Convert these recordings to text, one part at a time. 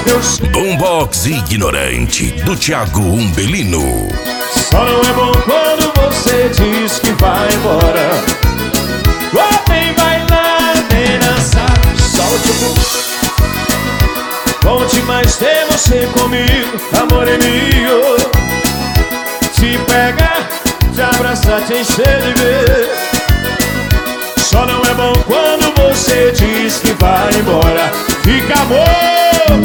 teus... Boombox Ignorante, do Thiago Umbelino. Só não é bom quando você diz que vai embora. Vem bailar, vem dançar, solte o pulso. Bom demais ter você comigo, amor é meu. Te pegar, te abraçar, te encher de ver. Só não é bom quando você diz que vai embora. Fica amor.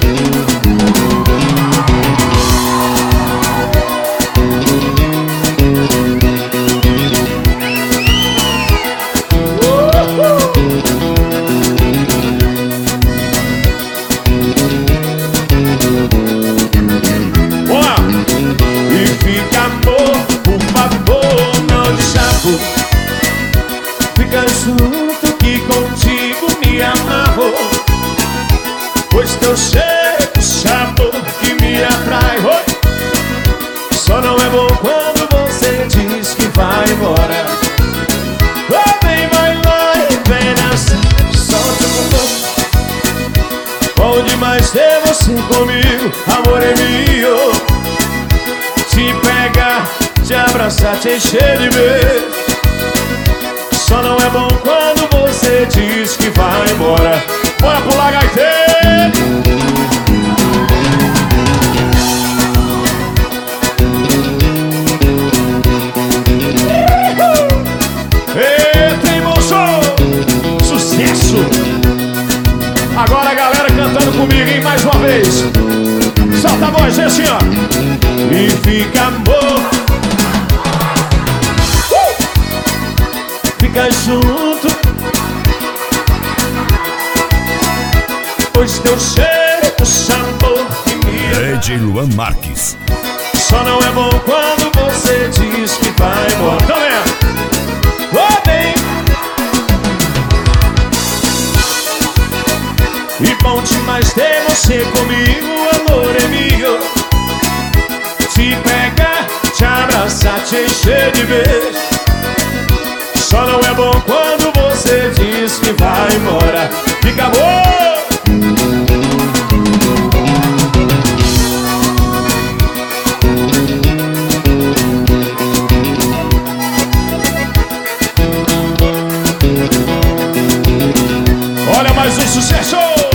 Fica junto que contigo me amarro, pois teu cheiro, sabor que me atrai. Só não é bom quando você diz que vai embora. Vem bailar e vem dançar, solta o corpo. Bom demais ter você comigo, amor é meu. Te pegar, te abraçar, te encher de beijo. Só não é bom quando você diz que vai embora. Bora pular, gaiteiro! Eita, emoção! Sucesso! Agora a galera cantando comigo, hein? Mais uma vez. Solta a voz, assim, ó. E fica amor. Fica junto, pois teu cheiro, o sabor que me... DJ Luan Marques. Só não é bom quando você diz que vai embora. Então vem. E bom demais ter você comigo, amor é meu. Te pegar, te abraçar, te encher de beijo. Só não é bom quando você diz que vai embora. Fica bom. Olha mais um sucesso.